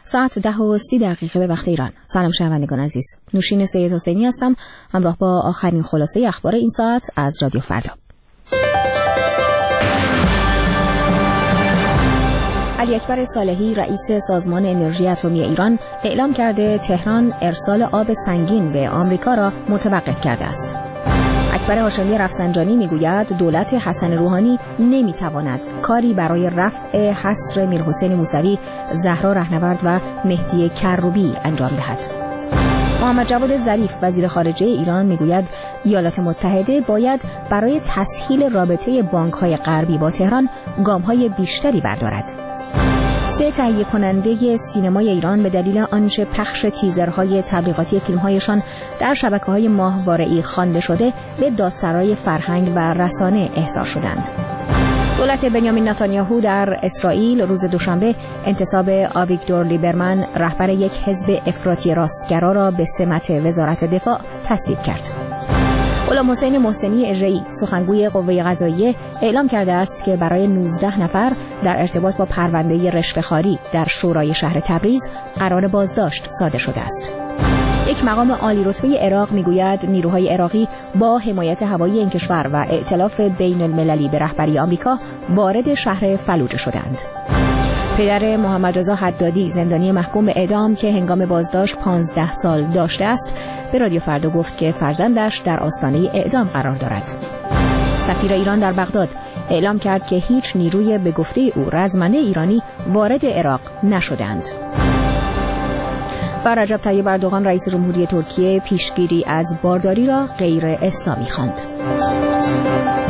ساعت 10:30 به وقت ایران. سلام شنوندگان عزیز. نوشین سید حسینی هستم همراه با آخرین خلاصه اخبار این ساعت از رادیو فردا. علی اکبر صالحی رئیس سازمان انرژی اتمی ایران اعلام کرده تهران ارسال آب سنگین به آمریکا را متوقف کرده است. اکبر هاشمی رفسنجانی میگوید دولت حسن روحانی نمیتواند کاری برای رفع حصر میرحسین موسوی، زهرا رهنورد و مهدی کروبی انجام دهد. محمد جواد ظریف وزیر خارجه ایران میگوید ایالات متحده باید برای تسهیل رابطه بانک‌های غربی با تهران گام‌های بیشتری بردارد. 3 تهیه کننده سینمای ایران به دلیل آنچه پخش تیزرهای تبلیغاتی فیلم‌هایشان در شبکه‌های ماهواره‌ای خوانده شده به دادسرای فرهنگ و رسانه احضار شدند. دولت بنیامین نتانیاهو در اسرائیل روز دوشنبه انتصاب آویگدور لیبرمن رهبر یک حزب افراطی راستگرا را به سمت وزارت دفاع تصویب کرد. غلام حسین محسنی اژه‌ای سخنگوی قوه قضاییه اعلام کرده است که برای 19 نفر در ارتباط با پرونده رشوه‌خواری در شورای شهر تبریز قرار بازداشت صادر شده است. یک مقام عالی رتبه عراق میگوید نیروهای عراقی با حمایت هوایی این کشور و ائتلاف بین المللی به رهبری آمریکا وارد شهر فلوجه شدند. پدر محمد رضا حدادی زندانی محکوم به اعدام که هنگام بازداشت 15 سال داشته است به رادیو فردا گفت که فرزندش در آستانه اعدام قرار دارد. سفیر ایران در بغداد اعلام کرد که هیچ نیروی به گفته او رزمنده ایرانی وارد عراق نشدند. و رجب طیب اردوغان رئیس جمهوری ترکیه پیشگیری از بارداری را غیر اسلامی خواند.